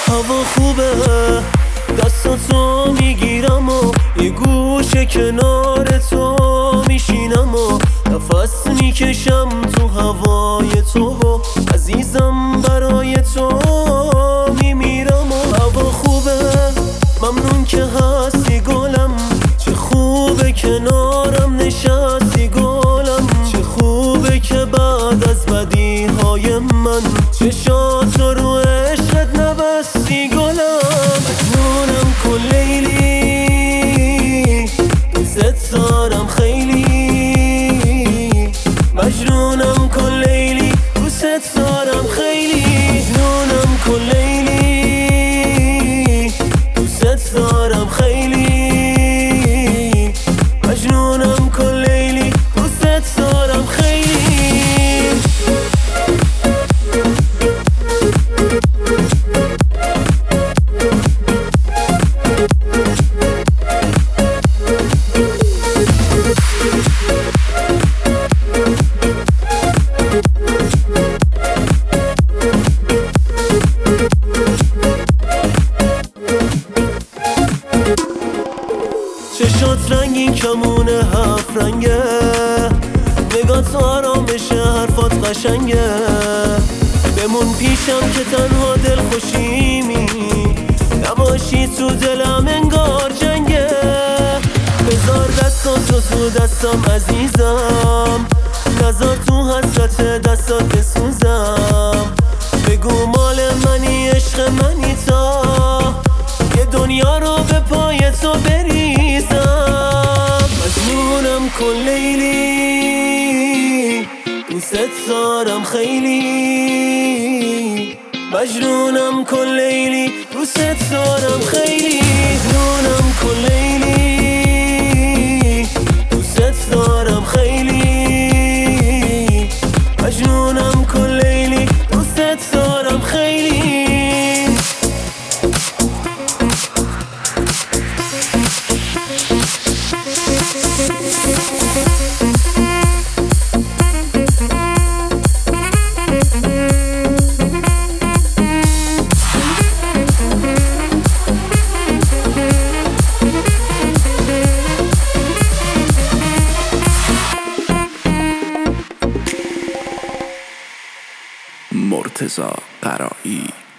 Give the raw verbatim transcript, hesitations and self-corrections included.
هوا خوبه دستاتو میگیرم و یه گوشه کنار تو میشینم و نفس میکشم تو هوای تو و عزیزم برای تو میمیرم و هوا خوبه ممنون که هستی گلم، چه خوبه کنارم نشستی گلم، چه خوبه که بعد از بدی های من چشاتو رو عشقت نبستی گلم. مجنونم کن لیلی دوست دارم خیلی، مجنونم کن لیلی دوست دارم خیلی، مجنونم کن لیلی دوست دارم خیلی، مجنونم کن لیلی دوست دارم خیلی. چشات رنگین کمونه هفت رنگه، نگاه تو آرامشه حرفات قشنگه، بمون پیشم که تنها دل خوشیمی، نباشی تو دلم انگار جنگه. بذار دستاتو تو دستم عزیزم، نذار تو حسرت دستات بسوزم، بگو مال منی عشق منی تا یه دنیا رو به پای تو بریزم. مجنونم کن لیلی دوست دارم خیلی، مجنونم کن لیلی دوست دارم خیلی، مجنونم کن لیلی دوست دارم خیلی، مجنونم کن لیلی دوست دارم خیلی. مرتضی قرایی.